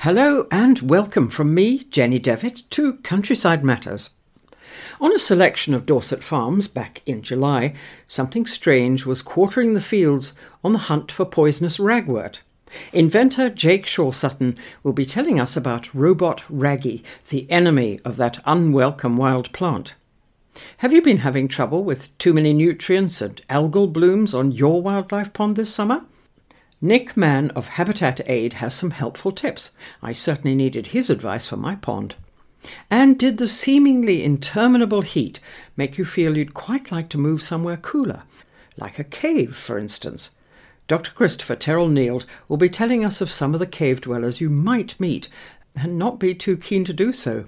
Hello and welcome from me, Jenny Devitt, to Countryside Matters. On a selection of Dorset farms back in July, something strange was quartering the fields on the hunt for poisonous ragwort. Inventor Jake Shaw-Sutton will be telling us about robot Raggy, the enemy of that unwelcome wild plant. Have you been having trouble with too many nutrients and algal blooms on your wildlife pond this summer? Nick Mann of Habitat Aid has some helpful tips. I certainly needed his advice for my pond. And did the seemingly interminable heat make you feel you'd quite like to move somewhere cooler? Like a cave, for instance. Dr. Christopher Terrell-Neild will be telling us of some of the cave dwellers you might meet and not be too keen to do so.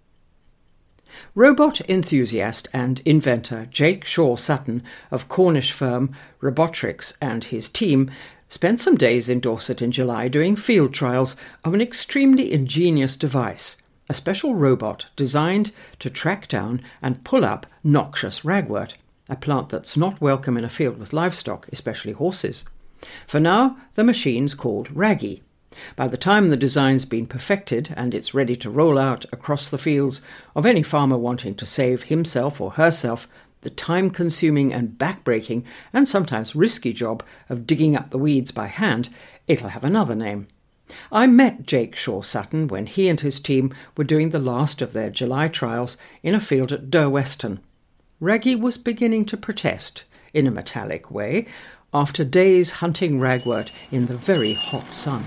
Robot enthusiast and inventor Jake Shaw-Sutton of Cornish firm Robotrix and his team spent some days in Dorset in July doing field trials of an extremely ingenious device, a special robot designed to track down and pull up noxious ragwort, a plant that's not welcome in a field with livestock, especially horses. For now, the machine's called Raggy. By the time the design's been perfected and it's ready to roll out across the fields of any farmer wanting to save himself or herself the time-consuming and back-breaking and sometimes risky job of digging up the weeds by hand, it'll have another name. I met Jake Shaw-Sutton when he and his team were doing the last of their July trials in a field at Derweston. Raggy was beginning to protest, in a metallic way, after days hunting ragwort in the very hot sun.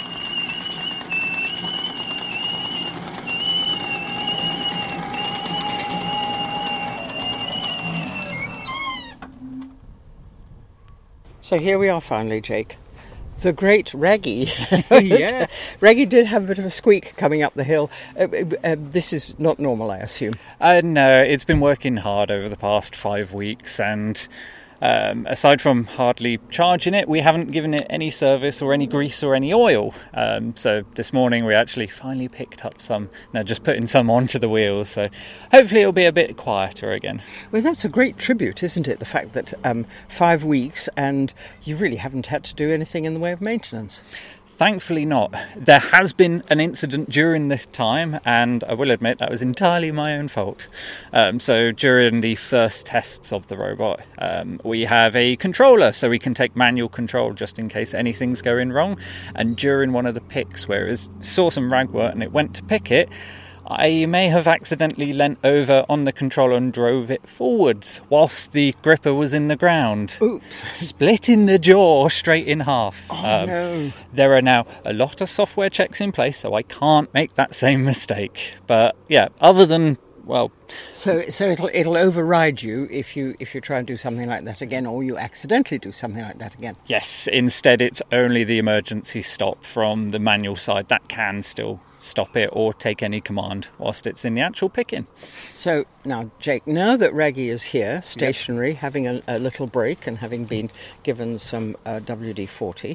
So here we are finally, Jake. The great Raggy. Yeah. Raggy did have a bit of a squeak coming up the hill. This is not normal, I assume. No, it's been working hard over the past 5 weeks, and aside from hardly charging it, we haven't given it any service or any grease or any oil. So this morning we actually finally picked up some, just putting some onto the wheels. So hopefully it'll be a bit quieter again. Well, that's a great tribute, isn't it? The fact that 5 weeks and you really haven't had to do anything in the way of maintenance. Thankfully not. There has been an incident during the time, and I will admit that was entirely my own fault. So during the first tests of the robot, we have a controller, so we can take manual control just in case anything's going wrong. And during one of the picks, where it saw some ragwort and it went to pick it, I may have accidentally leant over on the controller and drove it forwards whilst the gripper was in the ground. Oops. Splitting the jaw straight in half. Oh, no. There are now a lot of software checks in place, so I can't make that same mistake. But yeah, other than, well... So it'll override you if you try and do something like that again, or you accidentally do something like that again. Yes, instead it's only the emergency stop from the manual side that can still stop it or take any command whilst it's in the actual picking. So now, Jake, now that Raggy is here, stationary, Yep. having a little break and having been given some WD-40,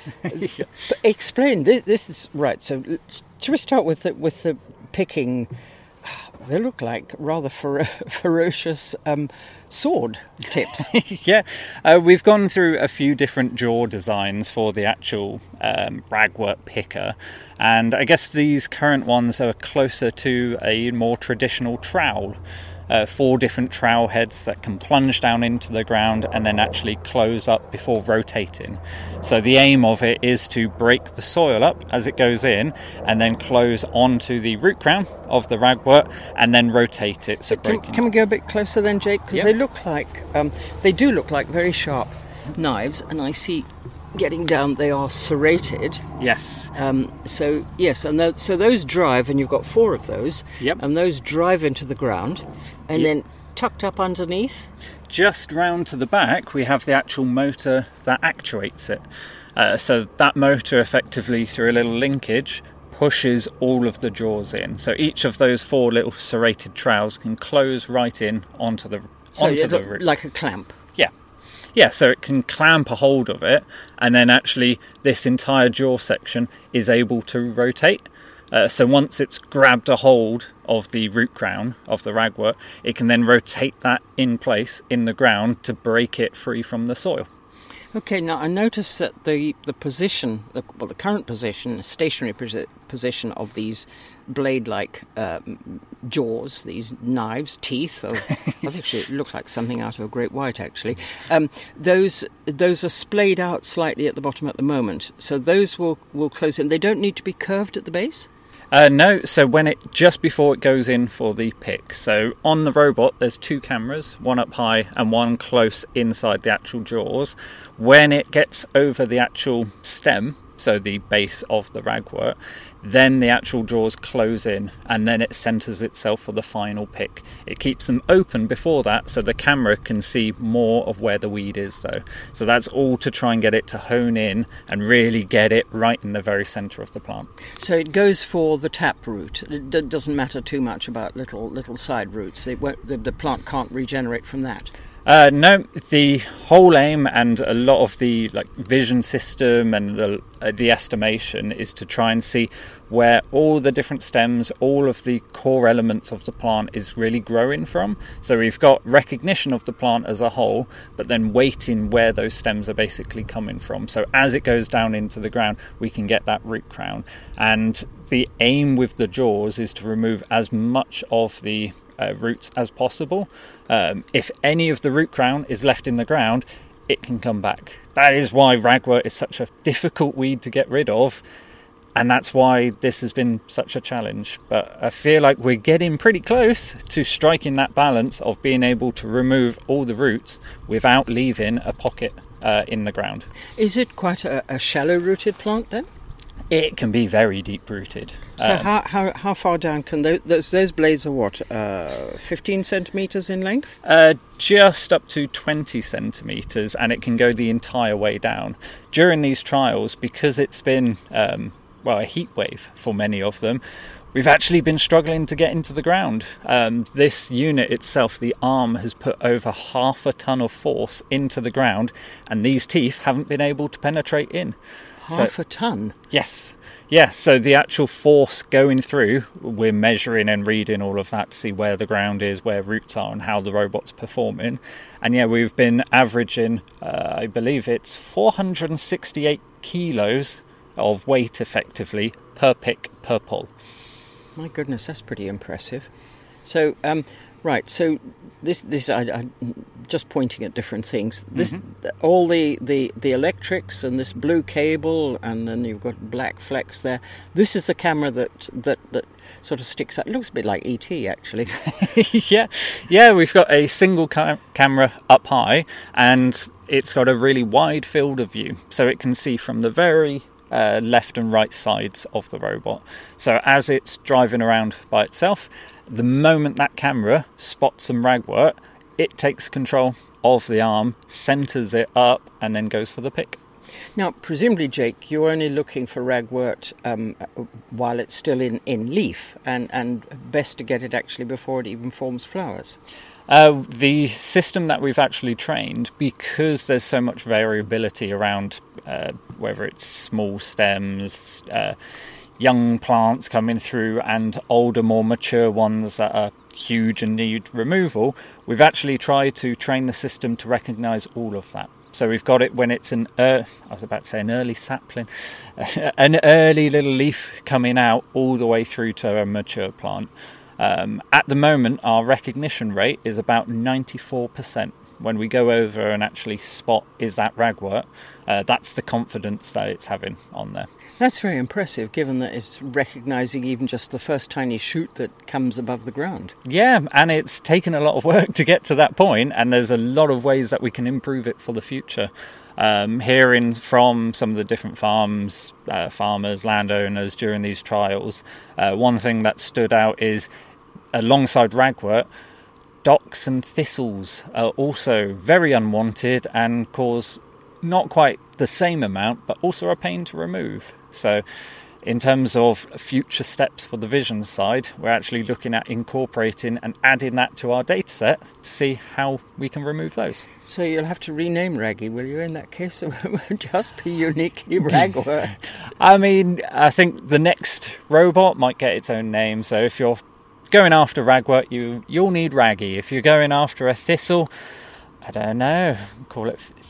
explain, this is right, so should we start with the picking? They look like rather ferocious sword tips. Yeah, we've gone through a few different jaw designs for the actual ragwort picker, and I guess these current ones are closer to a more traditional trowel. 4 different trowel heads that can plunge down into the ground and then actually close up before rotating. So the aim of it is to break the soil up as it goes in and then close onto the root crown of the ragwort and then rotate it. So can we go a bit closer then, Jake? Because Yep. they do look like very sharp knives, and I see getting down they are serrated. Yes. So yes, and so those drive, and you've got 4 of those. Yep. And those drive into the ground, and Yep. then tucked up underneath. Just round to the back, we have the actual motor that actuates it. So that motor effectively, through a little linkage, pushes all of the jaws in. So each of those 4 little serrated trowels can close right in onto the root. Like a clamp. Yeah, so it can clamp a hold of it, and then actually this entire jaw section is able to rotate. So once it's grabbed a hold of the root crown of the ragwort, it can then rotate that in place in the ground to break it free from the soil. Okay, now I noticed that the current position, stationary position of these blade-like jaws, these knives, teeth, or actually it looked like something out of a great white, actually. Those are splayed out slightly at the bottom at the moment, so those will close in. They don't need to be curved at the base? No, so just before it goes in for the pick. So on the robot, there's 2 cameras, one up high and one close inside the actual jaws. When it gets over the actual stem, so the base of the ragwort, then the actual jaws close in and then it centres itself for the final pick. It keeps them open before that so the camera can see more of where the weed is though. So that's all to try and get it to hone in and really get it right in the very centre of the plant. So it goes for the tap root. It doesn't matter too much about little side roots. The plant can't regenerate from that. No, the whole aim and a lot of the vision system and the estimation is to try and see where all the different stems, all of the core elements of the plant is really growing from. So we've got recognition of the plant as a whole, but then weighting where those stems are basically coming from. So as it goes down into the ground, we can get that root crown. And the aim with the jaws is to remove as much of the roots as possible. If any of the root crown is left in the ground, it can come back. That is why ragwort is such a difficult weed to get rid of, and that's why this has been such a challenge. But I feel like we're getting pretty close to striking that balance of being able to remove all the roots without leaving a pocket in the ground. Is it quite a shallow rooted plant then? It can be very deep rooted. So how far down can those blades are what, 15 centimetres in length? Just up to 20 centimetres, and it can go the entire way down. During these trials, because it's been a heat wave for many of them, we've actually been struggling to get into the ground. This unit itself, the arm, has put over 1/2 ton of force into the ground, and these teeth haven't been able to penetrate in. Half a ton? Yes. Yeah, so the actual force going through, we're measuring and reading all of that to see where the ground is, where roots are and how the robot's performing. And yeah, we've been averaging, I believe it's 468 kilos of weight effectively per pick, per pull. My goodness, that's pretty impressive. So, right, so this I just pointing at different things. This all the electrics and this blue cable, and then you've got black flecks there. This is the camera that sort of sticks out. It looks a bit like ET actually. yeah. We've got a single camera up high, and it's got a really wide field of view, so it can see from the very left and right sides of the robot. So as it's driving around by itself, the moment that camera spots some ragwort, it takes control of the arm, centres it up, and then goes for the pick. Now, presumably, Jake, you're only looking for ragwort while it's still in leaf, and best to get it actually before it even forms flowers. The system that we've actually trained, because there's so much variability around whether it's small stems, young plants coming through, and older, more mature ones that are huge and need removal, we've actually tried to train the system to recognise all of that. So we've got it when it's an early sapling, an early little leaf coming out all the way through to a mature plant. At the moment, our recognition rate is about 94%. When we go over and actually spot, is that ragwort, that's the confidence that it's having on there. That's very impressive, given that it's recognising even just the first tiny shoot that comes above the ground. Yeah, and it's taken a lot of work to get to that point, and there's a lot of ways that we can improve it for the future. Hearing from some of the different farmers, landowners during these trials, one thing that stood out is, alongside ragwort, docks and thistles are also very unwanted and cause not quite the same amount, but also a pain to remove. So in terms of future steps for the vision side, we're actually looking at incorporating and adding that to our data set to see how we can remove those. So you'll have to rename Raggy, will you, in that case? It won't just be uniquely ragwort. I mean, I think the next robot might get its own name. So if you're going after ragwort, you'll need Raggy. If you're going after a thistle, I don't know, call it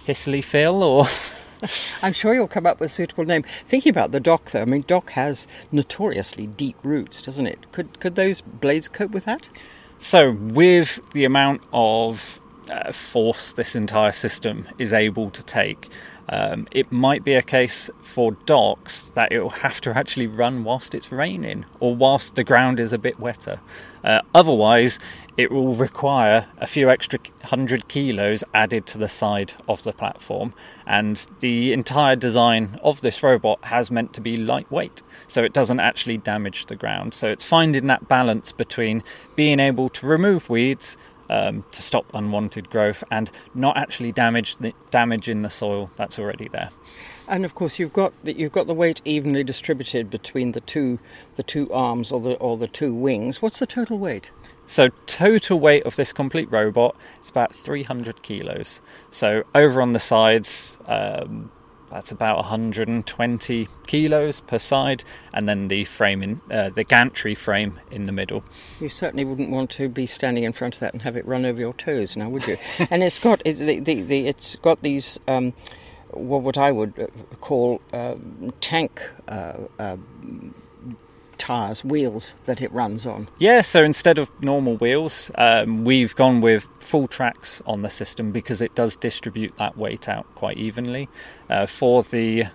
Thistly Phil, or... I'm sure you'll come up with a suitable name. Thinking about the dock, though, I mean, dock has notoriously deep roots, doesn't it? Could those blades cope with that? So, with the amount of force this entire system is able to take, it might be a case for docks that it will have to actually run whilst it's raining or whilst the ground is a bit wetter. Otherwise, it will require a few extra 100 kilos added to the side of the platform, and the entire design of this robot has meant to be lightweight, so it doesn't actually damage the ground. So it's finding that balance between being able to remove weeds to stop unwanted growth and not actually damaging the soil that's already there. And of course, you've got the weight evenly distributed between the two arms or the two wings. What's the total weight? So total weight of this complete robot is about 300 kilos. So over on the sides, that's about 120 kilos per side, and then the frame the gantry frame in the middle. You certainly wouldn't want to be standing in front of that and have it run over your toes, now would you? And it's got these what I would call tank tyres, wheels that it runs on. Yeah, so instead of normal wheels, we've gone with full tracks on the system because it does distribute that weight out quite evenly. For the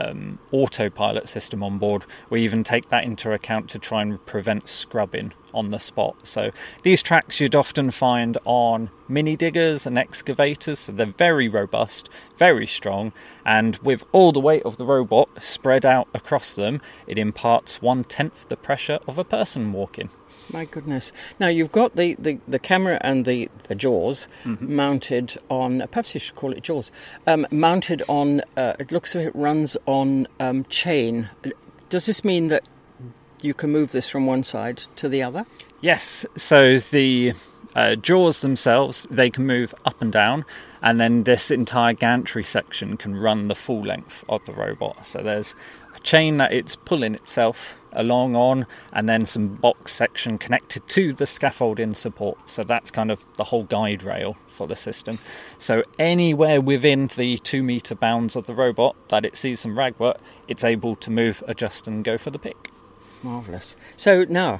autopilot system on board, we even take that into account to try and prevent scrubbing on the spot. So these tracks you'd often find on mini diggers and excavators, so they're very robust, very strong, and with all the weight of the robot spread out across them, it imparts 1/10 the pressure of a person walking. My goodness. Now, you've got the camera and the jaws mounted on, perhaps you should call it jaws, mounted on, it looks like it runs on chain. Does this mean that you can move this from one side to the other? Yes, so the jaws themselves, they can move up and down, and then this entire gantry section can run the full length of the robot. So there's a chain that it's pulling itself along on, and then some box section connected to the scaffolding support. So that's kind of the whole guide rail for the system. So anywhere within the 2 metre bounds of the robot that it sees some ragwort, it's able to move, adjust and go for the pick. Marvellous. So now,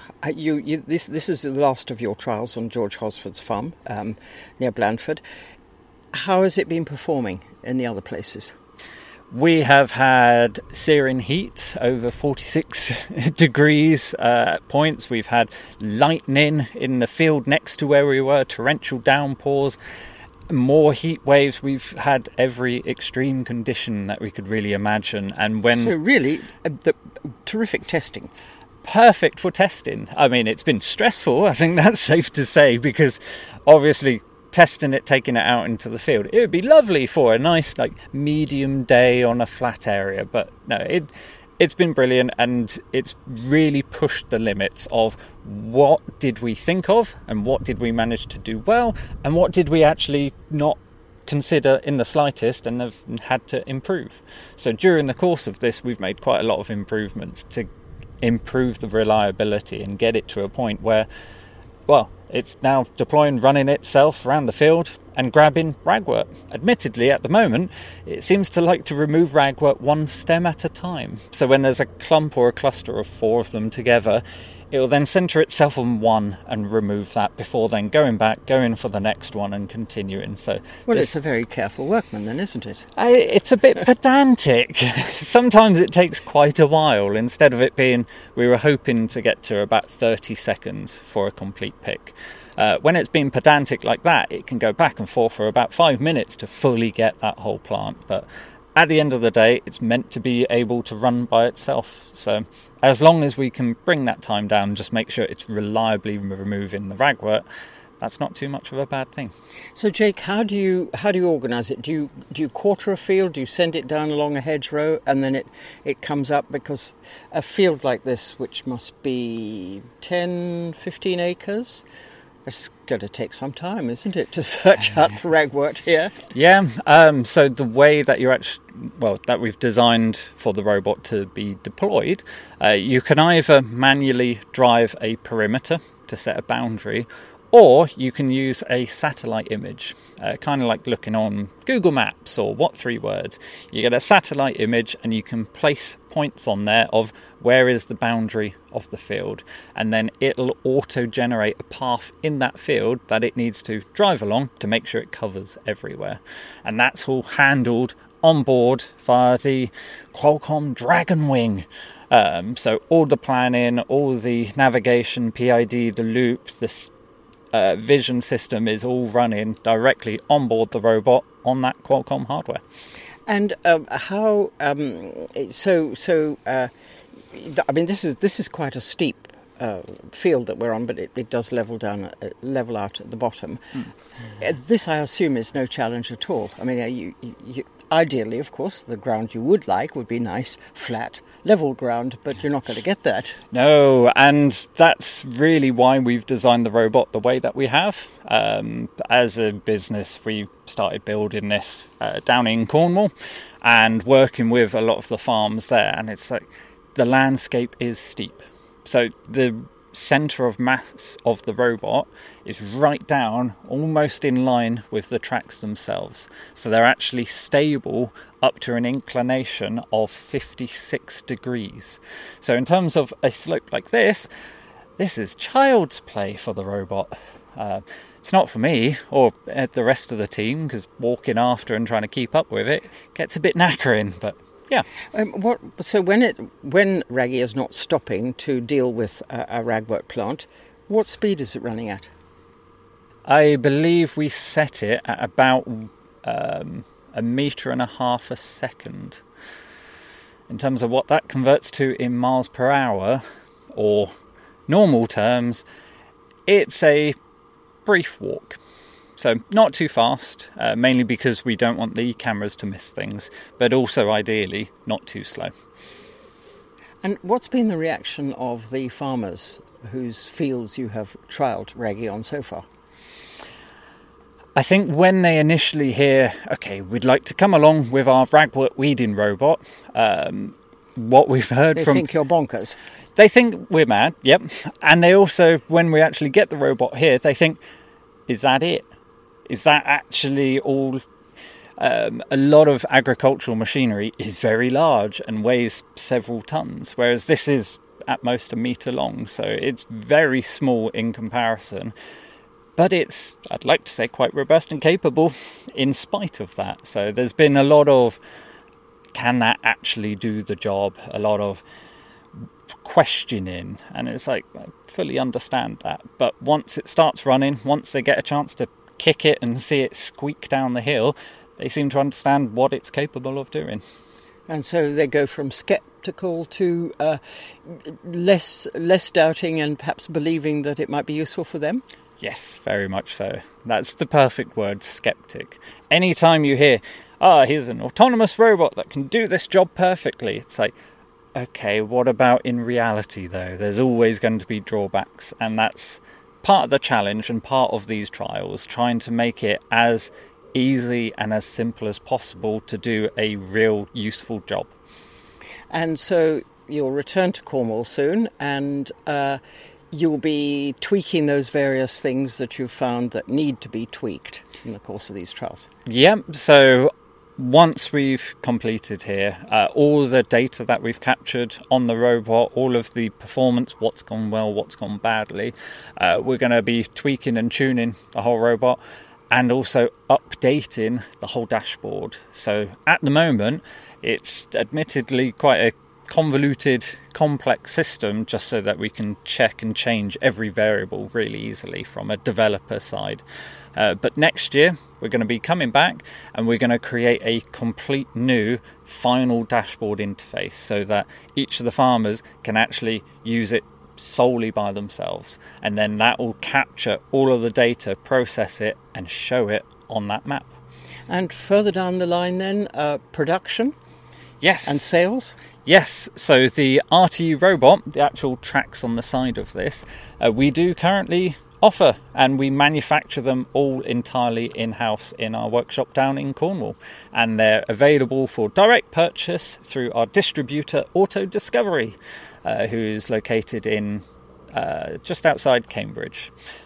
this is the last of your trials on George Hosford's farm near Blandford. How has it been performing in the other places? We have had searing heat over 46 degrees at points. We've had lightning in the field next to where we were, torrential downpours, more heat waves. We've had every extreme condition that we could really imagine. And So really, terrific testing. Perfect for testing. I mean, it's been stressful, I think that's safe to say, because obviously testing it, taking it out into the field, it would be lovely for a nice medium day on a flat area, but no, it's been brilliant, and it's really pushed the limits of what did we think of and what did we manage to do well and what did we actually not consider in the slightest and have had to improve. So during the course of this, we've made quite a lot of improvements to improve the reliability and get it to a point where, well, it's now deploying, running itself around the field and grabbing ragwort. Admittedly, at the moment, it seems to like to remove ragwort one stem at a time. So when there's a clump or a cluster of 4 of them together, it will then centre itself on one and remove that before then going back, going for the next one and continuing. So, well, it's a very careful workman then, isn't it? It's a bit pedantic. Sometimes it takes quite a while. Instead of it being, we were hoping to get to about 30 seconds for a complete pick. When it's been pedantic like that, it can go back and forth for about 5 minutes to fully get that whole plant. But at the end of the day, it's meant to be able to run by itself. So as long as we can bring that time down, just make sure it's reliably removing the ragwort, that's not too much of a bad thing. So Jake, how do you organise it? Do you quarter a field? Do you send it down along a hedgerow and then it comes up? Because a field like this, which must be 10, 15 acres, it's going to take some time, isn't it, to search out the ragwort here? Yeah, so the way that that we've designed for the robot to be deployed, you can either manually drive a perimeter to set a boundary, Or you can use a satellite image, kind of like looking on Google Maps or What 3 Words. You get a satellite image and you can place points on there of where is the boundary of the field. And then it'll auto-generate a path in that field that it needs to drive along to make sure it covers everywhere. And that's all handled on board via the Qualcomm Dragonwing. So all the planning, all the navigation, PID, the loop, the vision system is all running directly on board the robot on that Qualcomm hardware. And how? I mean, this is quite a steep field that we're on, but it does level out at the bottom. This, I assume, is no challenge at all. I mean, you ideally, of course, the ground you would like would be nice, flat, level ground, but you're not going to get that. No, and that's really why we've designed the robot the way that we have. As a business, we started building this down in Cornwall and working with a lot of the farms there, and it's like the landscape is steep. So the centre of mass of the robot is right down, almost in line with the tracks themselves. So they're actually stable up to an inclination of 56 degrees. So in terms of a slope like this is child's play for the robot. It's not for me or the rest of the team, because walking after and trying to keep up with it gets a bit knackering, but yeah. So when Raggy is not stopping to deal with a ragwort plant, what speed is it running at? I believe we set it at about 1.5 meters a second. In terms of what that converts to in miles per hour, or normal terms, it's a brief walk. So not too fast, mainly because we don't want the cameras to miss things, but also ideally not too slow. And what's been the reaction of the farmers whose fields you have trialled Raggy on so far? I think when they initially hear, okay, we'd like to come along with our ragwort weeding robot, what we've heard They think you're bonkers. They think we're mad, yep. And they also, when we actually get the robot here, they think, is that it? Is that actually all? A lot of agricultural machinery is very large and weighs several tons, whereas this is at most 1 meter long, so it's very small in comparison. But it's, I'd like to say, quite robust and capable in spite of that. So there's been a lot of, can that actually do the job? A lot of questioning, and it's like, I fully understand that. But once it starts running, once they get a chance to kick it and see it squeak down the hill, they seem to understand what it's capable of doing. And so they go from sceptical to less doubting and perhaps believing that it might be useful for them? Yes, very much so. That's the perfect word, skeptic. Anytime you hear, here's an autonomous robot that can do this job perfectly, it's like, okay, what about in reality though? There's always going to be drawbacks, and that's part of the challenge and part of these trials, trying to make it as easy and as simple as possible to do a real useful job. And so you'll return to Cornwall soon, and you'll be tweaking those various things that you've found that need to be tweaked in the course of these trials. Yep, so once we've completed here, all the data that we've captured on the robot, all of the performance, what's gone well, what's gone badly, we're going to be tweaking and tuning the whole robot and also updating the whole dashboard. So at the moment, it's admittedly quite a convoluted, complex system, just so that we can check and change every variable really easily from a developer side. But next year, we're going to be coming back and we're going to create a complete new final dashboard interface so that each of the farmers can actually use it solely by themselves. And then that will capture all of the data, process it and show it on that map. And further down the line then, production? Yes. And sales? Yes, so the RTU robot, the actual tracks on the side of this, we do currently offer, and we manufacture them all entirely in-house in our workshop down in Cornwall, and they're available for direct purchase through our distributor Auto Discovery, who is located in just outside Cambridge.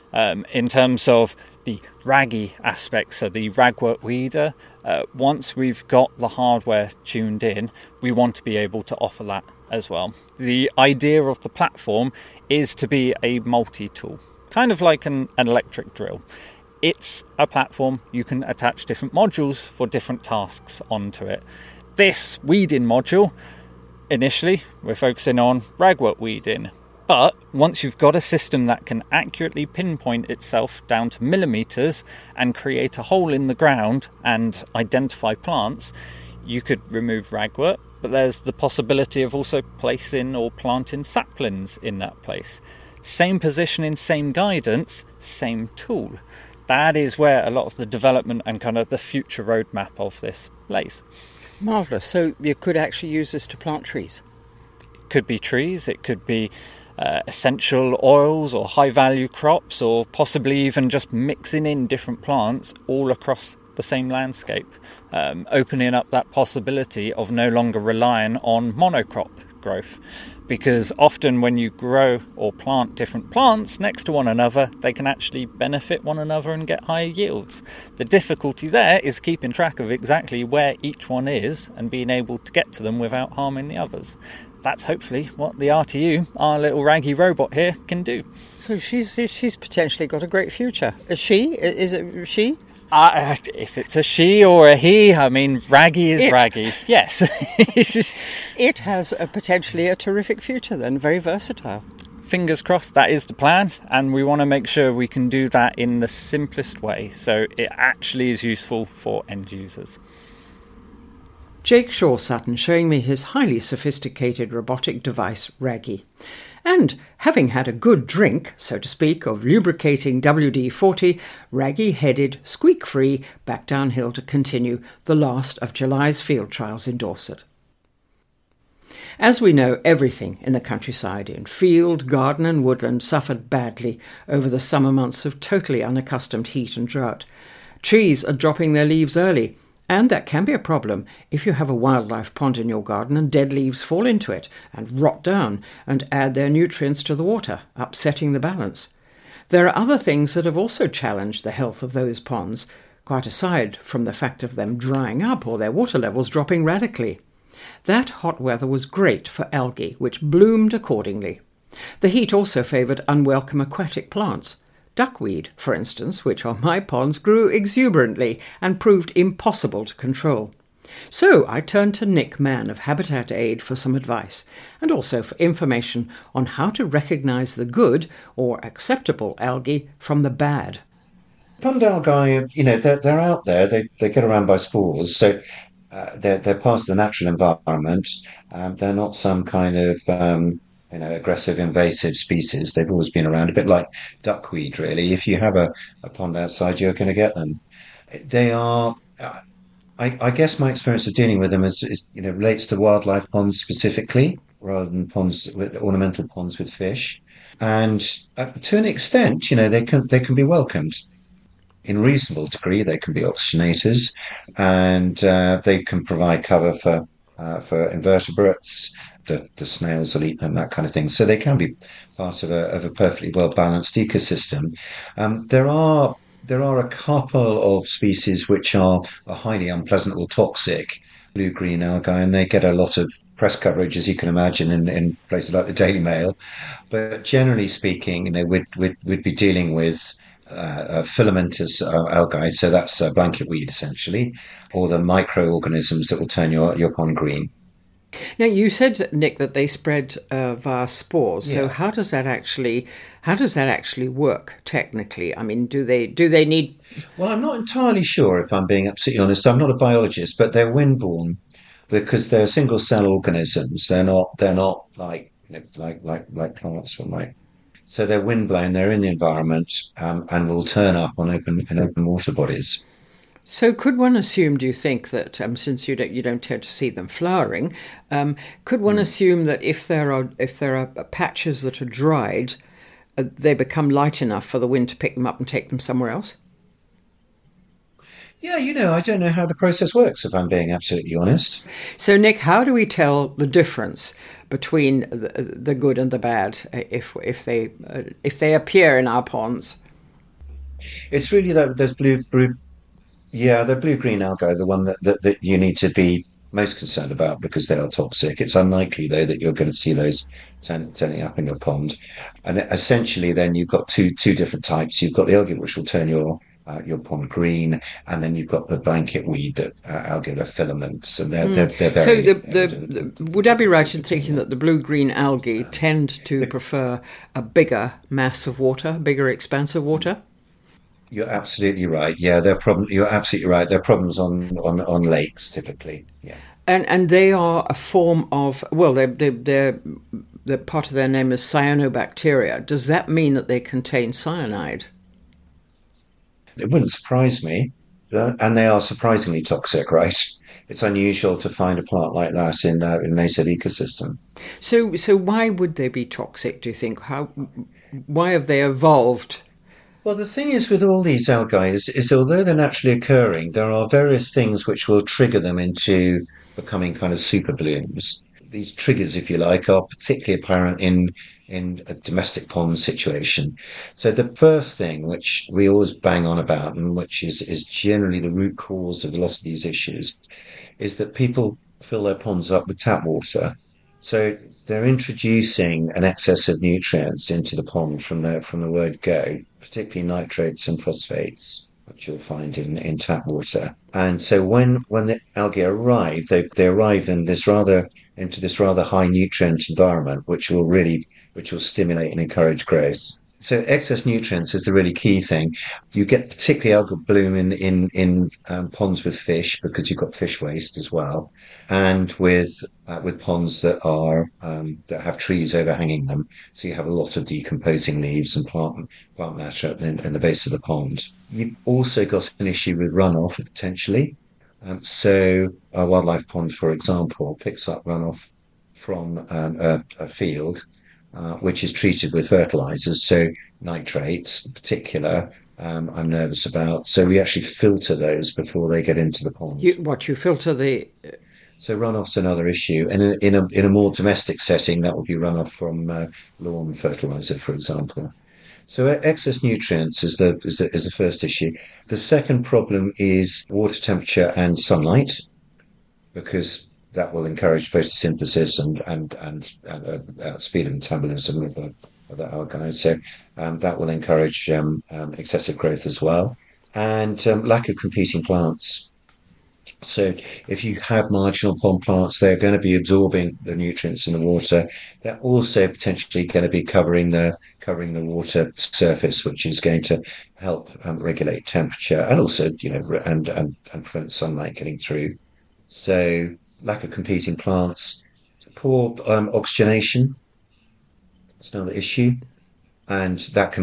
In terms of the raggy aspects, so the ragwort weeder, once we've got the hardware tuned in, we want to be able to offer that as well. The idea of the platform is to be a multi-tool, kind of like an electric drill. It's a platform you can attach different modules for different tasks onto it. This weeding module, initially, we're focusing on ragwort weeding. But once you've got a system that can accurately pinpoint itself down to millimeters and create a hole in the ground and identify plants, you could remove ragwort, but there's the possibility of also placing or planting saplings in that place. Same positioning, same guidance, same tool. That is where a lot of the development and kind of the future roadmap of this lays. Marvellous. So you could actually use this to plant trees? It could be trees, it could be essential oils or high value crops, or possibly even just mixing in different plants all across the same landscape, opening up that possibility of no longer relying on monocrop growth. Because often when you grow or plant different plants next to one another, they can actually benefit one another and get higher yields. The difficulty there is keeping track of exactly where each one is and being able to get to them without harming the others. That's hopefully what the RTU, our little raggy robot here, can do. So she's potentially got a great future. Is it she? If it's a she or a he, I mean, raggy is raggy. Yes. It has potentially a terrific future then, very versatile. Fingers crossed, that is the plan, and we want to make sure we can do that in the simplest way, so it actually is useful for end users. Jake Shaw Sutton showing me his highly sophisticated robotic device, Raggy. And having had a good drink, so to speak, of lubricating WD-40, Raggy headed squeak-free back downhill to continue the last of July's field trials in Dorset. As we know, everything in the countryside, in field, garden and woodland, suffered badly over the summer months of totally unaccustomed heat and drought. Trees are dropping their leaves early, and that can be a problem if you have a wildlife pond in your garden and dead leaves fall into it and rot down and add their nutrients to the water, upsetting the balance. There are other things that have also challenged the health of those ponds, quite aside from the fact of them drying up or their water levels dropping radically. That hot weather was great for algae, which bloomed accordingly. The heat also favoured unwelcome aquatic plants. Duckweed, for instance, which on my ponds grew exuberantly and proved impossible to control. So I turned to Nick Mann of Habitat Aid for some advice, and also for information on how to recognise the good or acceptable algae from the bad. Pond algae, they're out there. They get around by spores, so they're part of the natural environment. They're not some kind of aggressive invasive species. They've always been around, a bit like duckweed, really. If you have a pond outside, you're going to get them. They are, I guess my experience of dealing with them is relates to wildlife ponds specifically, rather than ornamental ponds with fish. And to an extent, they can be welcomed. In reasonable degree, they can be oxygenators, and they can provide cover for invertebrates. The snails will eat them, that kind of thing. So they can be part of a perfectly well balanced ecosystem. There are a couple of species which are highly unpleasant or toxic, blue-green algae, and they get a lot of press coverage, as you can imagine, in places like the Daily Mail. But generally speaking, we'd be dealing with filamentous algae, so that's a blanket weed essentially, or the microorganisms that will turn your pond green. Now, you said, Nick, that they spread via spores. Yeah. So how does that actually work technically? I mean, do they need? Well, I'm not entirely sure, if I'm being absolutely honest. I'm not a biologist, but they're windborne because they're single cell organisms. They're not like plants or like. So they're windblown. They're in the environment and will turn up on open water bodies. So could one assume, do you think, that since you don't tend to see them flowering, could one assume that if there are patches that are dried, they become light enough for the wind to pick them up and take them somewhere else? Yeah, I don't know how the process works, if I'm being absolutely honest. So, Nick, how do we tell the difference between the good and the bad if they appear in our ponds? It's really those yeah, the blue-green algae are the one that you need to be most concerned about because they are toxic. It's unlikely, though, that you're going to see those turning up in your pond. And essentially, then you've got two different types. You've got the algae which will turn your pond green, and then you've got the blanket weed that algae filaments, and they're So very would I be right in thinking that the blue-green algae tend to prefer a bigger mass of water, bigger expanse of water? You're absolutely right. Yeah, You're absolutely right. They're problems on lakes typically. Yeah. And they are a form of, well, they're part of their name is cyanobacteria. Does that mean that they contain cyanide? It wouldn't surprise me. And they are surprisingly toxic, right? It's unusual to find a plant like that in a native ecosystem. So why would they be toxic, do you think? Why have they evolved? Well, the thing is with all these algae is although they're naturally occurring, there are various things which will trigger them into becoming kind of super blooms. These triggers, if you like, are particularly apparent in a domestic pond situation. So the first thing which we always bang on about, and which is generally the root cause of a lot of these issues, is that people fill their ponds up with tap water. So they're introducing an excess of nutrients into the pond from the word go, particularly nitrates and phosphates, which you'll find in tap water. And so when the algae arrive, they arrive into this rather high nutrient environment, which will stimulate and encourage growth. So excess nutrients is the really key thing. You get particularly algal bloom in ponds with fish because you've got fish waste as well, and with ponds that have trees overhanging them. So you have a lot of decomposing leaves and plant matter in the base of the pond. You've also got an issue with runoff potentially. So a wildlife pond, for example, picks up runoff from a field which is treated with fertilizers, so nitrates in particular. I'm nervous about. So we actually filter those before they get into the pond. You filter the. So runoff's another issue, and in a more domestic setting, that would be runoff from lawn fertilizer, for example. So excess nutrients is the first issue. The second problem is water temperature and sunlight, because that will encourage photosynthesis and speed of metabolism of the algae. So that will encourage excessive growth as well, and lack of competing plants. So if you have marginal pond plants, they're going to be absorbing the nutrients in the water. They're also potentially going to be covering the water surface, which is going to help regulate temperature and also, and prevent sunlight getting through. So lack of competing plants, poor oxygenation. It's another issue, and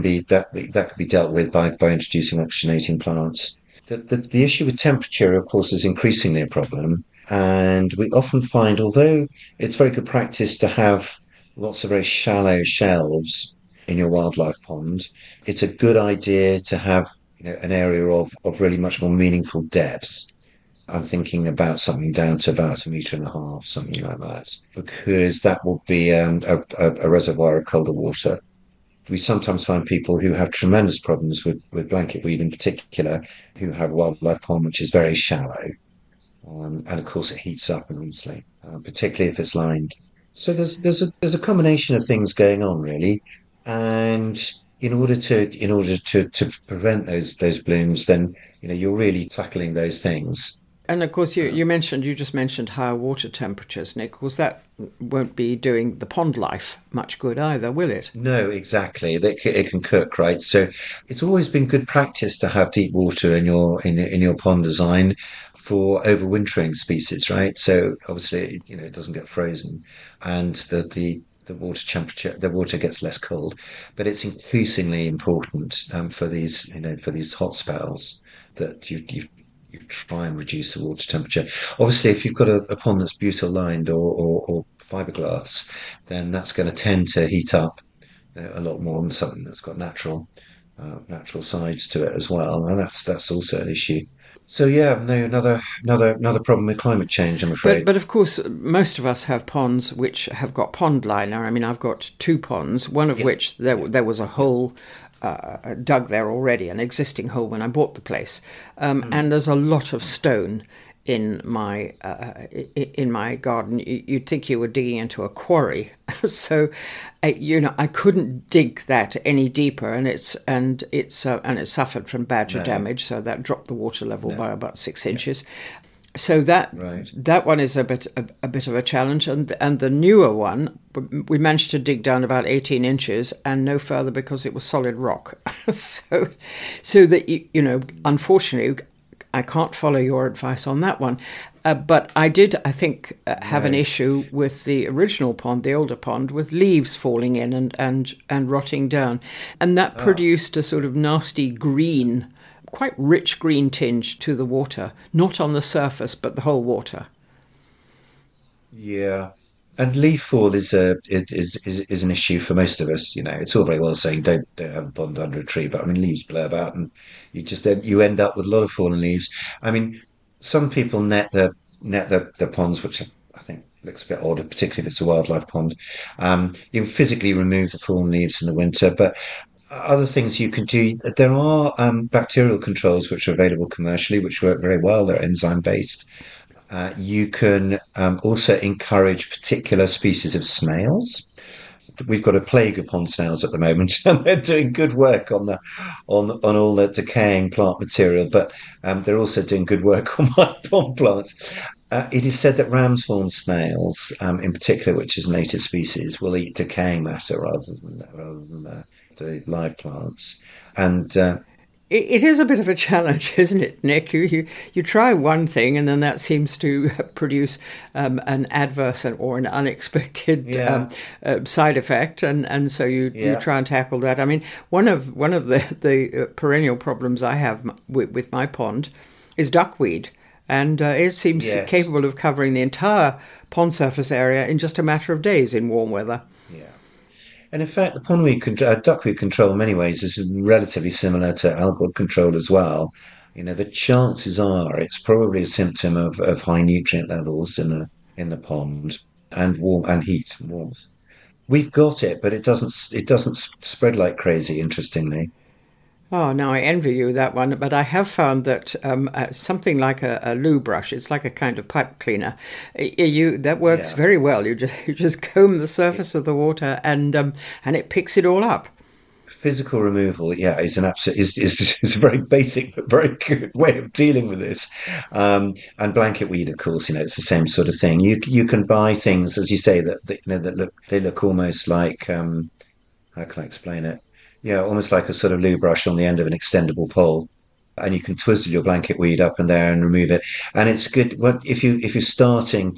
that can be dealt with by introducing oxygenating plants. The issue with temperature, of course, is increasingly a problem, and we often find, although it's very good practice to have lots of very shallow shelves in your wildlife pond, it's a good idea to have an area of really much more meaningful depth. I'm thinking about something down to about 1.5 meters, something like that, because that will be a reservoir of colder water. We sometimes find people who have tremendous problems with blanket weed in particular, who have a wildlife pond which is very shallow. And of course it heats up enormously, particularly if it's lined. So there's a combination of things going on really. And in order to prevent those blooms, then you're really tackling those things. And of course, you just mentioned higher water temperatures, and of course that won't be doing the pond life much good either, will it? No, exactly. It can cook, right? So it's always been good practice to have deep water in your pond design for overwintering species, right? So obviously, it doesn't get frozen, and the water temperature, the water gets less cold, but it's increasingly important for these hot spells that you try and reduce the water temperature. Obviously, if you've got a pond that's butyl lined or fiberglass, then that's going to tend to heat up a lot more than something that's got natural sides to it as well, and that's also an issue. So yeah, no, another problem with climate change, I'm afraid. But of course, most of us have ponds which have got pond liner. I mean, I've got 2 ponds, one of which there was a hole dug there already, an existing hole when I bought the place, and there's a lot of stone in my garden. You'd think you were digging into a quarry, so I couldn't dig that any deeper, and it suffered from badger damage, so that dropped the water level by about 6 inches. So that one is a bit of a challenge, and the newer one, we managed to dig down about 18 inches and no further because it was solid rock. so that unfortunately, I can't follow your advice on that one. But I did, I think, have an issue with the original pond, the older pond, with leaves falling in and rotting down, and that produced a sort of nasty green, quite rich green tinge to the water, not on the surface, but the whole water. Yeah. And leaf fall is an issue for most of us. It's all very well saying don't have a pond under a tree, but I mean leaves blow about, and you end up with a lot of fallen leaves. I mean, some people net the ponds, which I think looks a bit odd, particularly if it's a wildlife pond. You can physically remove the fallen leaves in the winter, but other things you can do. There are bacterial controls which are available commercially, which work very well. They're enzyme based. You can also encourage particular species of snails. We've got a plague of pond snails at the moment, and they're doing good work on all the decaying plant material. But they're also doing good work on my pond plants. It is said that ramshorn snails, in particular, which is a native species, will eat decaying matter rather than the live plants. And it is a bit of a challenge, isn't it, Nick? You try one thing and then that seems to produce an adverse or an unexpected side effect, and so you try and tackle that. I mean, one of the perennial problems I have with my pond is duckweed, and it seems capable of covering the entire pond surface area in just a matter of days in warm weather. Yeah. And in fact, the duckweed control in many ways is relatively similar to algal control as well. The chances are it's probably a symptom of high nutrient levels in the pond and warmth. We've got it, but it doesn't spread like crazy, interestingly. Oh, now I envy you that one, but I have found that something like a loo brush, it's like a kind of pipe cleaner. That works very well. You just comb the surface of the water and it picks it all up. Physical removal, is is a very basic but very good way of dealing with this. And blanket weed, of course, it's the same sort of thing. You can buy things, as you say, that look almost like how can I explain it? Yeah, almost like a sort of loo brush on the end of an extendable pole, and you can twizzle your blanket weed up and there and remove it. And it's good if you're starting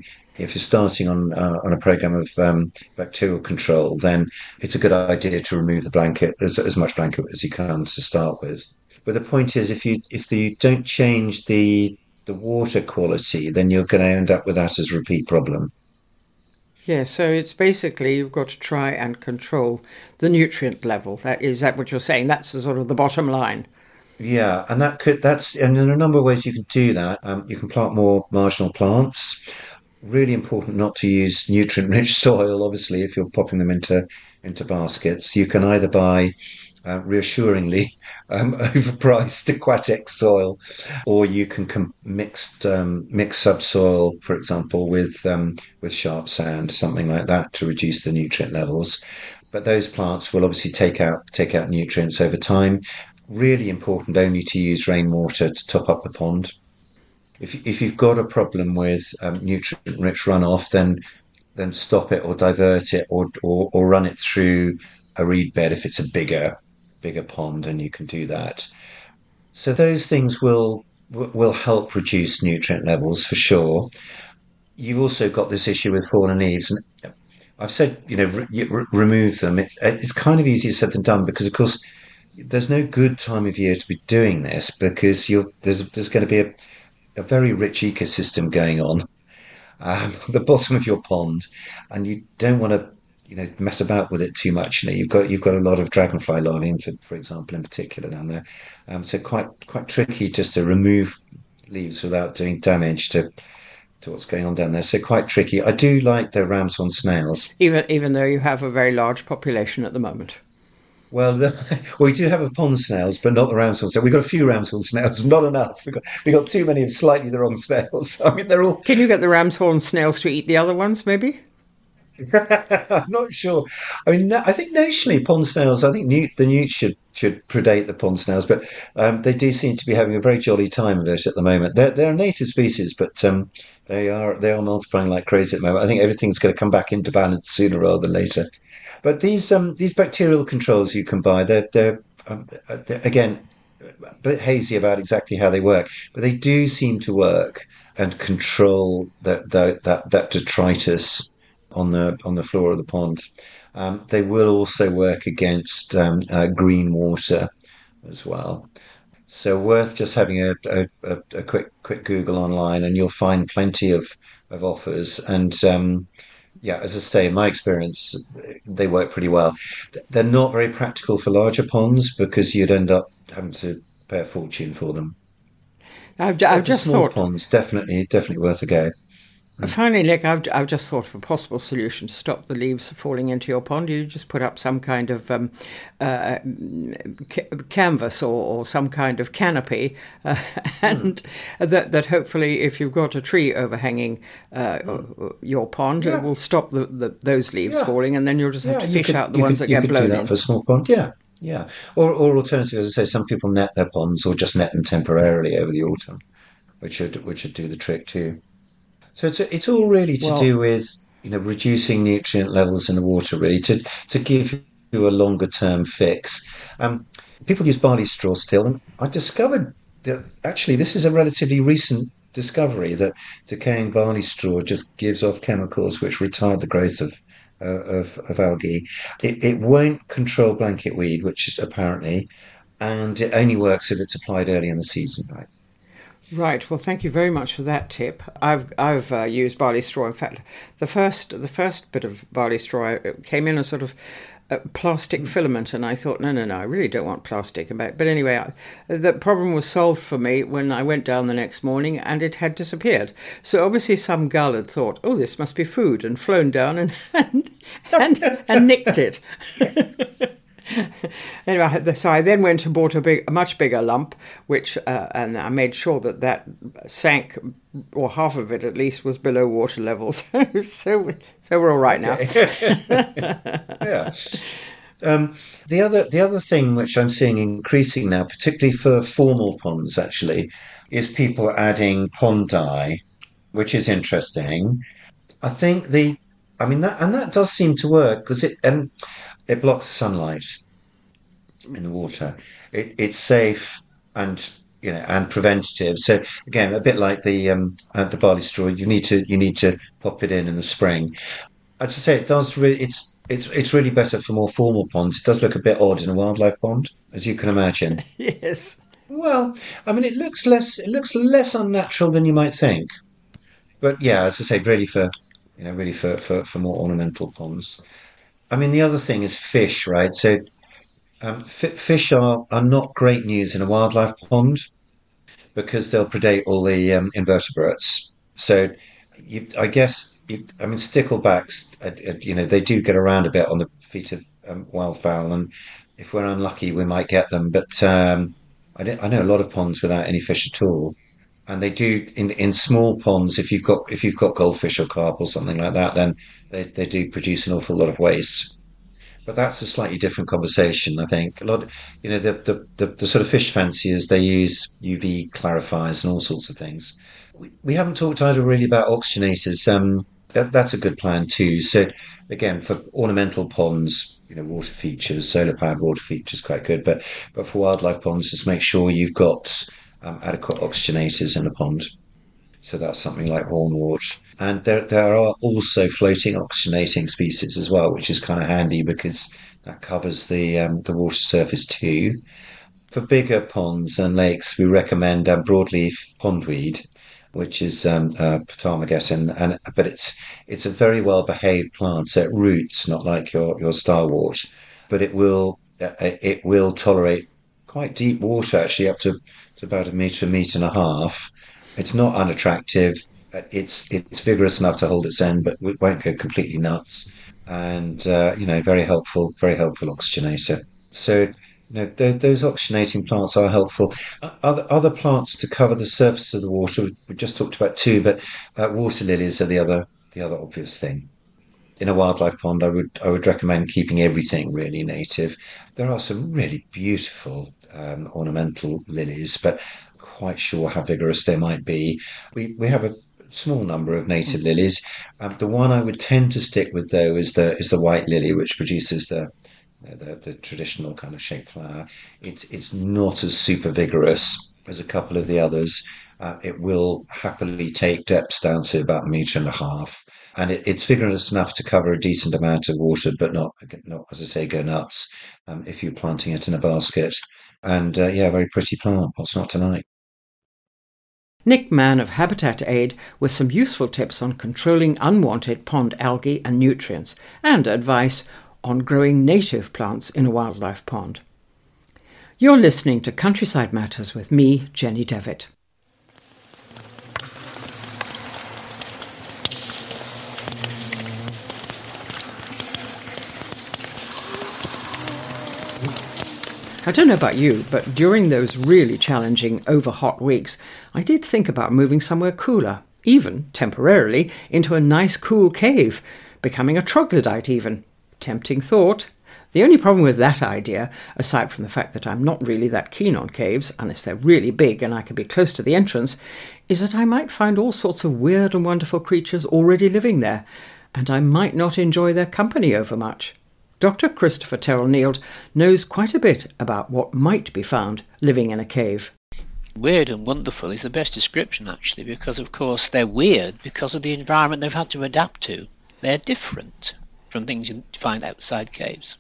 on a program of bacterial control, then it's a good idea to remove the blanket, as much blanket as you can to start with. But the point is, if you don't change the water quality, then you're going to end up with that as a repeat problem. Yeah, so it's basically you've got to try and control the nutrient level. Is that what you're saying? That's the sort of the bottom line. Yeah, and and there are a number of ways you can do that. You can plant more marginal plants. Really important not to use nutrient-rich soil, obviously, if you're popping them into baskets. You can either buy reassuringly overpriced Aquatex soil, or you can mix subsoil, for example, with sharp sand, something like that, to reduce the nutrient levels. But those plants will obviously take out nutrients over time. Really important only to use rainwater to top up the pond. If you've got a problem with nutrient-rich runoff, then stop it or divert it or run it through a reed bed if it's a bigger pond, and you can do that. So those things will help reduce nutrient levels for sure. You've also got this issue with fallen leaves, and I've said remove them. It's kind of easier said than done, because of course there's no good time of year to be doing this, because there's going to be a very rich ecosystem going on at the bottom of your pond, and you don't want to mess about with it too much. You've got a lot of dragonfly larvae, for example, in particular down there. So quite tricky just to remove leaves without doing damage to what's going on down there. So quite tricky. I do like the ramshorn snails, even though you have a very large population at the moment. Well, we do have a pond snails, but not the ramshorn snail. We've got a few ramshorn snails, not enough. We got too many of slightly the wrong snails. I mean, they're all. Can you get the ram's horn snails to eat the other ones, maybe? I'm not sure. I mean, I think nationally pond snails. I think the newts should predate the pond snails, but they do seem to be having a very jolly time of it at the moment. They're a native species, but they are multiplying like crazy at the moment. I think everything's going to come back into balance sooner rather than later. But these bacterial controls you can buy, they're again a bit hazy about exactly how they work, but they do seem to work and control that detritus on the floor of the pond. They will also work against green water as well. So worth just having a quick Google online, and you'll find plenty of offers. And yeah, as I say, in my experience, they work pretty well. They're not very practical for larger ponds because you'd end up having to pay a fortune for them. I've But for just small thought. ponds, definitely worth a go. Finally, Nick, I've just thought of a possible solution to stop the leaves falling into your pond. You just put up some kind of uh, canvas or some kind of canopy, and that hopefully, if you've got a tree overhanging your pond, it Yeah, will stop those leaves yeah. falling, and then you'll just have Yeah, to fish out the ones that you get could do blown that in. for a small pond. Yeah, yeah. Or alternative, as I say, some people net their ponds or just net them temporarily over the autumn, which would do the trick too. So it's all really to Well, do with reducing nutrient levels in the water, really to give you a longer term fix. Um, People use barley straw still, and I discovered that actually this is a relatively recent discovery that decaying barley straw just gives off chemicals which retard the growth of algae. It won't control blanket weed, which is apparently, and it only works if it's applied early in the season, right? right. Well, thank you very much for that tip. I've used barley straw. In fact, the first bit of barley straw came in a sort of plastic filament, and I thought, no, I really don't want plastic. But anyway, the problem was solved for me when I went down the next morning, and it had disappeared. So obviously, some gull had thought, oh, this must be food, and flown down and and nicked it. Anyway, so I then went and bought a much bigger lump, which and I made sure that sank, or half of it at least was below water level. So we're all right now. Okay. Yeah. The other thing which I'm seeing increasing now, particularly for formal ponds, actually, is people adding pond dye, which is interesting. I think I mean that does seem to work because it blocks sunlight in the water. It's safe and and preventative. So again, a bit like the barley straw, you need to pop it in the spring. As I say, it does really. It's really better for more formal ponds. It does look a bit odd in a wildlife pond, as you can imagine. Yes. Well, I mean, it looks less unnatural than you might think. But yeah, as I say, really for more ornamental ponds. I mean, the other thing is fish, right? So fish are not great news in a wildlife pond because they'll predate all the invertebrates. So I guess I mean sticklebacks, they do get around a bit on the feet of wildfowl, and if we're unlucky, we might get them. But I know a lot of ponds without any fish at all, and they do in small ponds. If you've got goldfish or carp or something like that, then they do produce an awful lot of waste. But that's a slightly different conversation, I think. A lot, the sort of fish fanciers, they use UV clarifiers and all sorts of things. We haven't talked either really about oxygenators. That's a good plan too. So again, for ornamental ponds, water features, solar powered water features, quite good. But for wildlife ponds, just make sure you've got adequate oxygenators in the pond. So that's something like hornwort. And there are also floating oxygenating species as well, which is kind of handy because that covers the water surface too. For bigger ponds and lakes, we recommend broadleaf pondweed, which is Potamogeton, but it's a very well behaved plant. So it roots, not like your starwort, but it will tolerate quite deep water, actually up to about a meter and a half. It's not unattractive. It's vigorous enough to hold its own, but it won't go completely nuts. And very helpful oxygenator. So, those oxygenating plants are helpful. Other plants to cover the surface of the water. We just talked about two, but water lilies are the other obvious thing. In a wildlife pond, I would recommend keeping everything really native. There are some really beautiful ornamental lilies, but quite sure how vigorous they might be. We have a small number of native lilies. The one I would tend to stick with though is the white lily, which produces the traditional kind of shaped flower. It's not as super vigorous as a couple of the others. It will happily take depths down to about a metre and a half, and it's vigorous enough to cover a decent amount of water, but not as I say, go nuts if you're planting it in a basket. And yeah, very pretty plant. What's not to like? Nick Mann of Habitat Aid with some useful tips on controlling unwanted pond algae and nutrients, and advice on growing native plants in a wildlife pond. You're listening to Countryside Matters with me, Jenny Devitt. I don't know about you, but during those really challenging over-hot weeks, I did think about moving somewhere cooler, even temporarily into a nice cool cave, becoming a troglodyte even. Tempting thought. The only problem with that idea, aside from the fact that I'm not really that keen on caves, unless they're really big and I can be close to the entrance, is that I might find all sorts of weird and wonderful creatures already living there, and I might not enjoy their company overmuch. Dr. Christopher Terrell-Neild knows quite a bit about what might be found living in a cave. Weird and wonderful is the best description, actually, because, of course, they're weird because of the environment they've had to adapt to. They're different from things you find outside caves.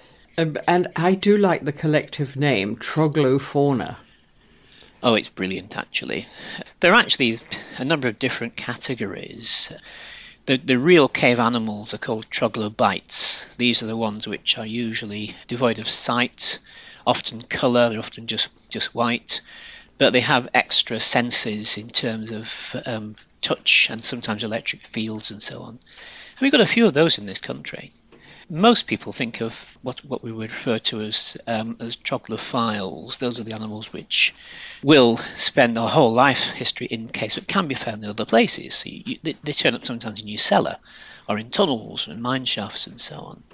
And I do like the collective name, Troglofauna. Oh, it's brilliant, actually. There are actually a number of different categories. The real cave animals are called troglobites. These are the ones which are usually devoid of sight, often colour, they're often just white, but they have extra senses in terms of touch and sometimes electric fields and so on. And we've got a few of those in this country. Most people think of what we would refer to as troglophiles. Those are the animals which will spend their whole life history in caves, but can be found in other places. So they turn up sometimes in your cellar, or in tunnels, and mine shafts, and so on.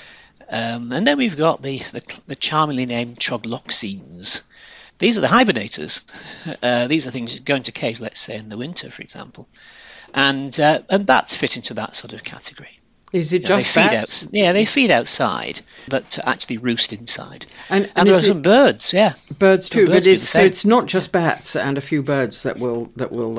And then we've got the charmingly named trogloxines. These are the hibernators. These are things that go into caves, let's say, in the winter, for example. And bats fit into that sort of category. Is it just bats? They feed outside, but actually roost inside. And there are some birds, birds too. But it's not just bats and a few birds that will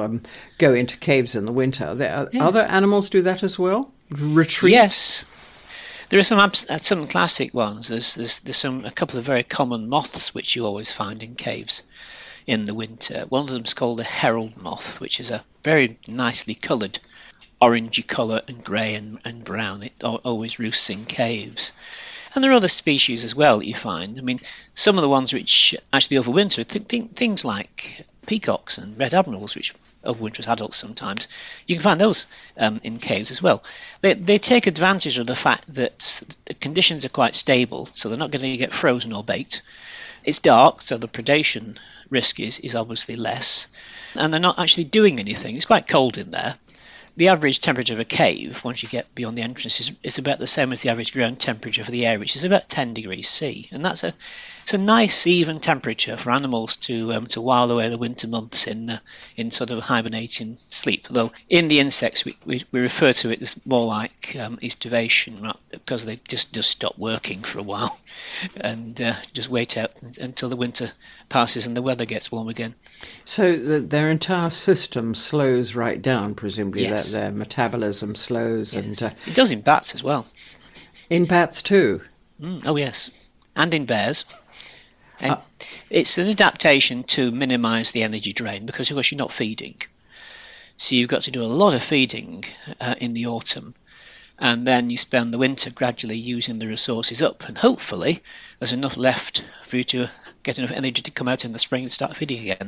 go into caves in the winter. Other animals do that as well. Retreat. Yes, there are some classic ones. There's a couple of very common moths which you always find in caves in the winter. One of them is called a herald moth, which is a very nicely coloured orangey colour and grey and brown. It always roosts in caves. And there are other species as well that you find. I mean, some of the ones which actually overwinter, things like peacocks and red admirals, which overwinter as adults sometimes, you can find those in caves as well. They take advantage of the fact that the conditions are quite stable, so they're not going to get frozen or baked. It's dark, so the predation risk is obviously less, and they're not actually doing anything. It's quite cold in there. The average temperature of a cave, once you get beyond the entrance, is about the same as the average ground temperature for the air, which is about 10 degrees C. And it's a nice, even temperature for animals to while away the winter months in sort of hibernating sleep. Though in the insects, we refer to it as more like estivation, right? Because they just stop working for a while and just wait out until the winter passes and the weather gets warm again. So their entire system slows right down, presumably. Yes. Their metabolism slows. Yes. And it does in bats as well. In bats too? Oh, yes. And in bears. And it's an adaptation to minimise the energy drain because, of course, you're not feeding. So you've got to do a lot of feeding in the autumn. And then you spend the winter gradually using the resources up. And hopefully there's enough left for you to get enough energy to come out in the spring and start feeding again.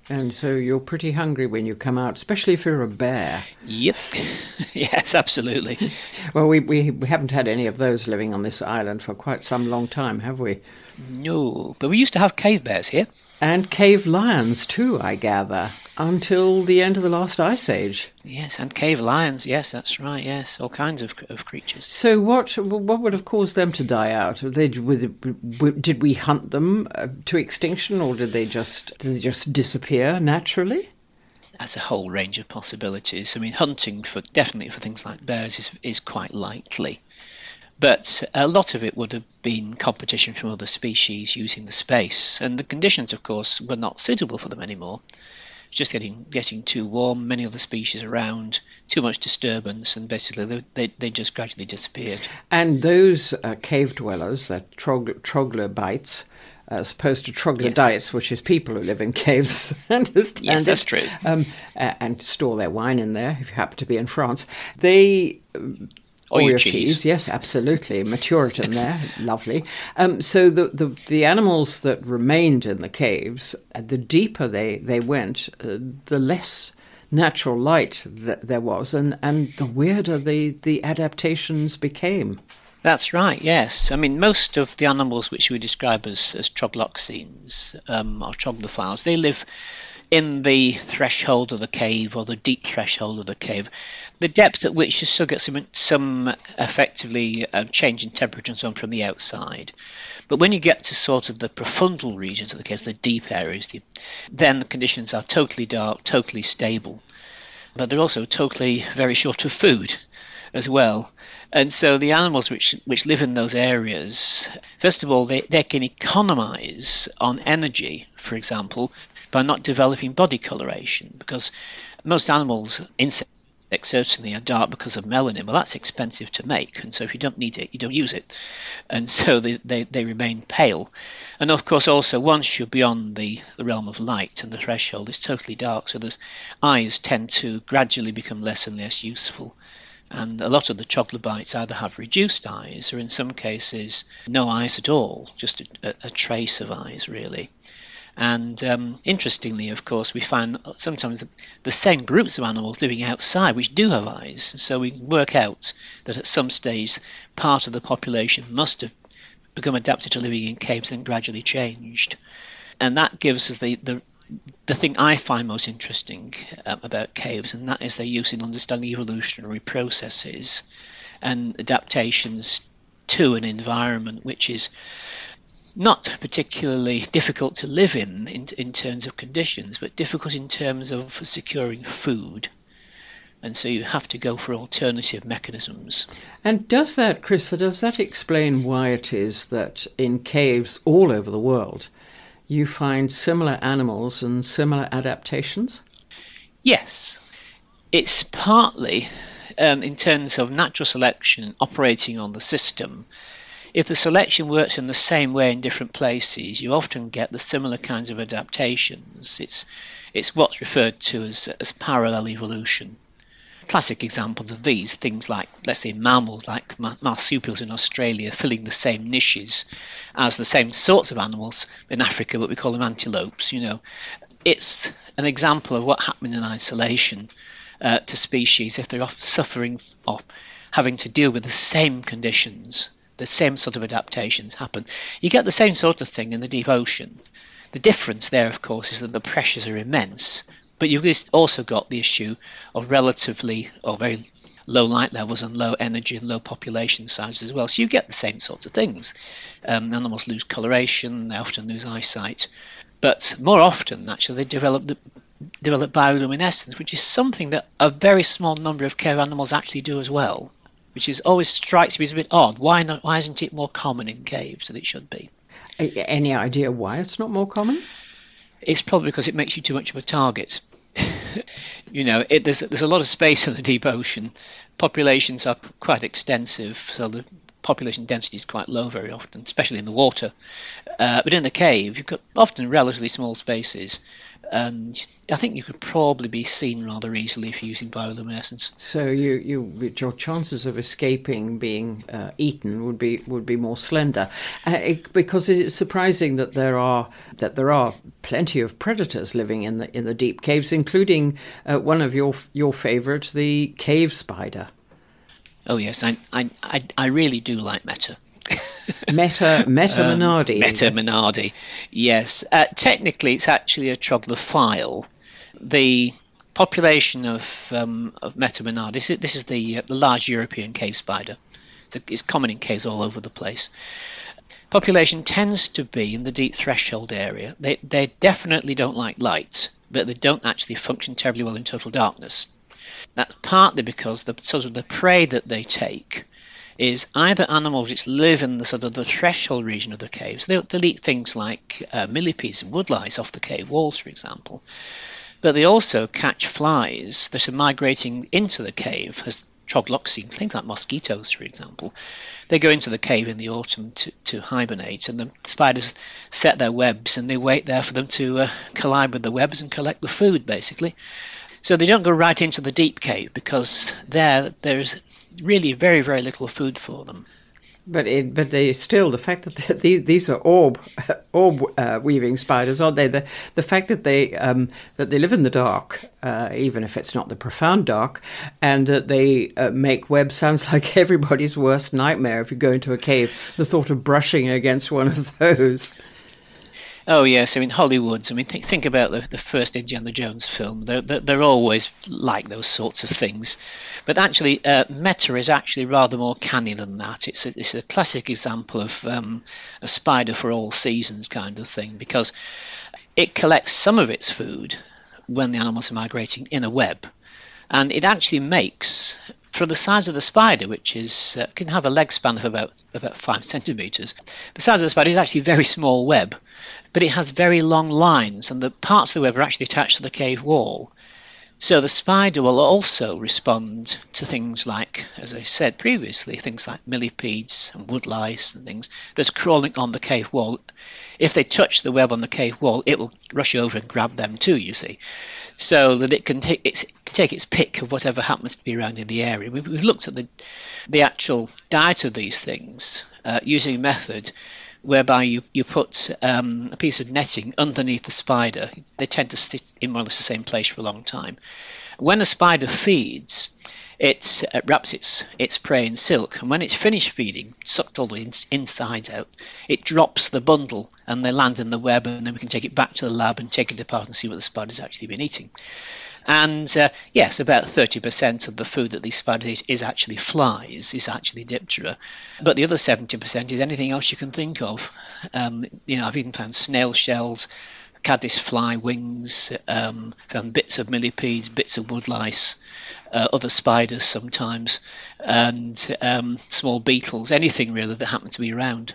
And so you're pretty hungry when you come out, especially if you're a bear. Yep. Yes, absolutely. Well, we haven't had any of those living on this island for quite some long time, have we? No, but we used to have cave bears here. And cave lions too, I gather, until the end of the last ice age. Yes, and cave lions. Yes, that's right. Yes, all kinds of creatures. So what would have caused them to die out? Did we hunt them to extinction, or did they just disappear naturally? That's a whole range of possibilities. I mean, hunting definitely for things like bears is quite likely. But a lot of it would have been competition from other species using the space. And the conditions, of course, were not suitable for them anymore. Just getting too warm, many other species around, too much disturbance, and basically they just gradually disappeared. And those cave dwellers, that troglodytes, as opposed to troglodytes, Yes. which is people who live in caves, understand Yes, that's it, true. and store their wine in there, if you happen to be in France. They... Or your cheese. Yes, absolutely. Maturitan there, lovely. So the animals that remained in the caves, the deeper they went, the less natural light that there was, and the weirder the adaptations became. That's right, yes. I mean, most of the animals which we describe as trogloxines, or troglophiles, they live in the threshold of the cave, or the deep threshold of the cave, the depth at which you still get some effectively change in temperature and so on from the outside. But when you get to sort of the profundal regions of the cave, the deep areas, then the conditions are totally dark, totally stable. But they're also totally very short of food as well. And so the animals which live in those areas, first of all, they can economize on energy, for example, by not developing body coloration, because most animals, insects certainly, are dark because of melanin. Well, that's expensive to make, and so if you don't need it, you don't use it. And so they remain pale. And of course, also, once you're beyond the realm of light and the threshold is totally dark, so those eyes tend to gradually become less and less useful. And a lot of the troglodytes either have reduced eyes, or in some cases, no eyes at all, just a trace of eyes, really. And interestingly, of course, we find sometimes the same groups of animals living outside which do have eyes. So we work out that at some stage part of the population must have become adapted to living in caves and gradually changed. And that gives us the thing I find most interesting about caves, and that is their use in understanding evolutionary processes and adaptations to an environment which is not particularly difficult to live in terms of conditions, but difficult in terms of securing food. And so you have to go for alternative mechanisms. And does that, Chris, does that explain why it is that in caves all over the world you find similar animals and similar adaptations? Yes. It's partly in terms of natural selection operating on the system. If the selection works in the same way in different places, you often get the similar kinds of adaptations. It's what's referred to as parallel evolution. Classic examples of these, things like, let's say, mammals like marsupials in Australia filling the same niches as the same sorts of animals in Africa, but we call them antelopes, It's an example of what happens in isolation to species if they're suffering or having to deal with the same conditions. The same sort of adaptations happen. You get the same sort of thing in the deep ocean. The difference there, of course, is that the pressures are immense, but you've also got the issue of relatively or very low light levels and low energy and low population sizes as well. So you get the same sorts of things. Animals lose coloration, they often lose eyesight, but more often, actually, they develop bioluminescence, which is something that a very small number of cave animals actually do as well, which always strikes me as a bit odd. Why isn't it more common in caves than it should be? Any idea why it's not more common? It's probably because it makes you too much of a target. There's a lot of space in the deep ocean. Populations are quite extensive, so the population density is quite low very often, especially in the water. But in the cave, you've got often relatively small spaces, and I think you could probably be seen rather easily if you're using bioluminescence. So your chances of escaping being eaten would be more slender, because it's surprising that there are plenty of predators living in the deep caves, including one of your favourite, the cave spider. Oh yes, I really do like Meta. Meta Menardi. Meta Menardi, yes. Technically, it's actually a troglophile. The population of Meta Menardi, this is the large European cave spider. It's common in caves all over the place. Population tends to be in the deep threshold area. They definitely don't like light, but they don't actually function terribly well in total darkness. That's partly because the prey that they take is either animals which live in the sort of the threshold region of the caves. They'll eat things like millipedes and woodlice off the cave walls, for example. But they also catch flies that are migrating into the cave as trogloxines, things like mosquitoes, for example. They go into the cave in the autumn to hibernate, and the spiders set their webs and they wait there for them to collide with the webs and collect the food, basically. So they don't go right into the deep cave because there's really very, very little food for them. But they still, the fact that these are orb weaving spiders, aren't they? The fact that they live in the dark, even if it's not the profound dark, and that they make webs sounds like everybody's worst nightmare if you go into a cave. The thought of brushing against one of those. Oh yes, I mean Hollywood. I mean think about the first Indiana Jones film. They're always like those sorts of things, but actually Meta is actually rather more canny than that. It's a classic example of a spider for all seasons kind of thing, because it collects some of its food when the animals are migrating in a web, and it actually makes, for the size of the spider, which is can have a leg span of about 5 centimeters, the size of the spider is actually a very small web, but it has very long lines, and the parts of the web are actually attached to the cave wall. So the spider will also respond to things like, as I said previously, things like millipedes and woodlice and things that's crawling on the cave wall. If they touch the web on the cave wall, it will rush over and grab them too, you see, so that it can take its pick of whatever happens to be around in the area. We've looked at the actual diet of these things using a method whereby you put a piece of netting underneath the spider. They tend to sit in more or less the same place for a long time. When a spider feeds, it wraps its prey in silk, and when it's finished feeding, sucked all the insides out, it drops the bundle and they land in the web, and then we can take it back to the lab and take it apart and see what the spider's actually been eating. And yes, about 30% of the food that these spiders eat is actually flies, is actually Diptera. But the other 70% is anything else you can think of. I've even found snail shells, caddisfly wings, found bits of millipedes, bits of woodlice, other spiders sometimes, and small beetles, anything really that happened to be around.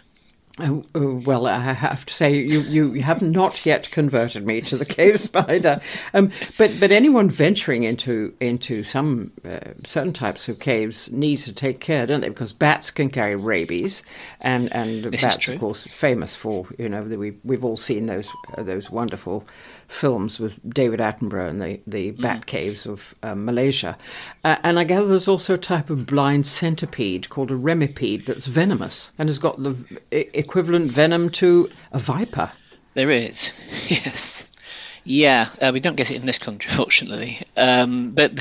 Well, I have to say, you have not yet converted me to the cave spider. But anyone venturing into some certain types of caves needs to take care, don't they? Because bats can carry rabies, and bats, of course, famous for, we've all seen those wonderful films with David Attenborough and the bat caves of Malaysia. And I gather there's also a type of blind centipede called a remipede that's venomous and has got the equivalent venom to a viper. There is, yes. Yeah, we don't get it in this country, fortunately. But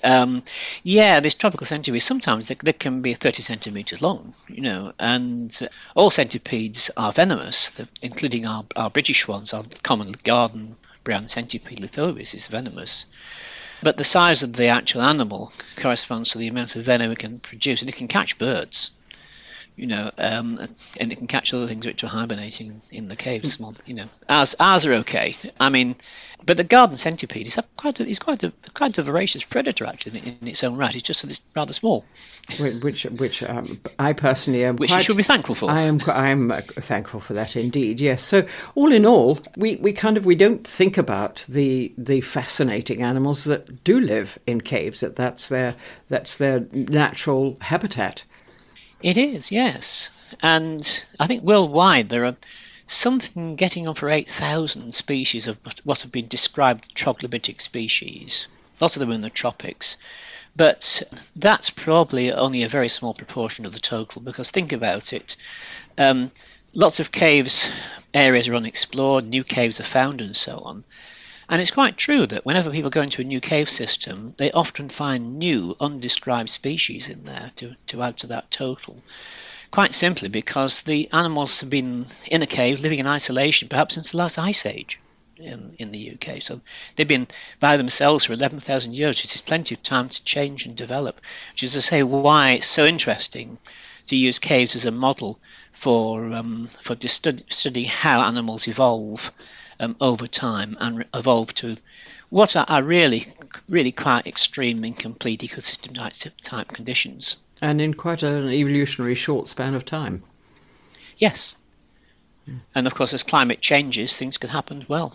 this tropical centipede, sometimes they can be 30 centimetres long, and all centipedes are venomous, including our British ones, our common garden brown centipede, Lithobius, is venomous. But the size of the actual animal corresponds to the amount of venom it can produce, and it can catch birds. And it can catch other things which are hibernating in the caves. Ours are okay. I mean, but the garden centipede is quite a voracious predator actually in its own right. It's just that it's rather small. Which I personally am. Which you should be thankful for. I am thankful for that indeed. Yes. So all in all, we don't think about the fascinating animals that do live in caves. That's their natural habitat. It is, yes. And I think worldwide there are something getting on for 8,000 species of what have been described troglodytic species. Lots of them in the tropics. But that's probably only a very small proportion of the total, because think about it. Lots of caves, areas are unexplored, new caves are found and so on. And it's quite true that whenever people go into a new cave system, they often find new, undescribed species in there to add to that total. Quite simply because the animals have been in a cave, living in isolation, perhaps since the last ice age in the UK. So they've been by themselves for 11,000 years, which is plenty of time to change and develop. Which is to say why it's so interesting to use caves as a model for study how animals evolve over time and evolve to what are really quite extreme, incomplete ecosystem type conditions. And in quite an evolutionary short span of time. Yes. And of course, as climate changes, things can happen as well.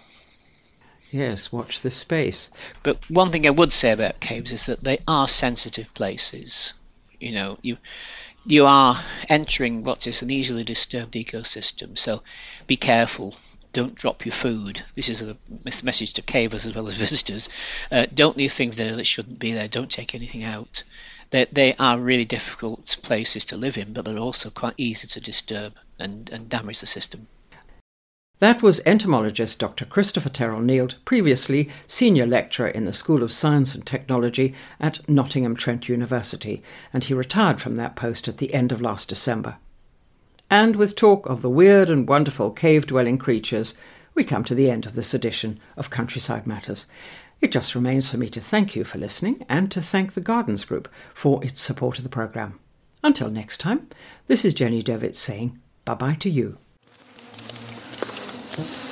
Yes, watch this space. But one thing I would say about caves is that they are sensitive places. You know, you are entering what is an easily disturbed ecosystem, so be careful. Don't drop your food. This is a message to cavers as well as visitors. Don't leave things there that shouldn't be there. Don't take anything out. They are really difficult places to live in, but they're also quite easy to disturb and damage the system. That was entomologist Dr. Christopher Terrell-Neild, previously Senior Lecturer in the School of Science and Technology at Nottingham Trent University, and he retired from that post at the end of last December. And with talk of the weird and wonderful cave-dwelling creatures, we come to the end of this edition of Countryside Matters. It just remains for me to thank you for listening and to thank the Gardens Group for its support of the programme. Until next time, this is Jenny Devitt saying bye-bye to you.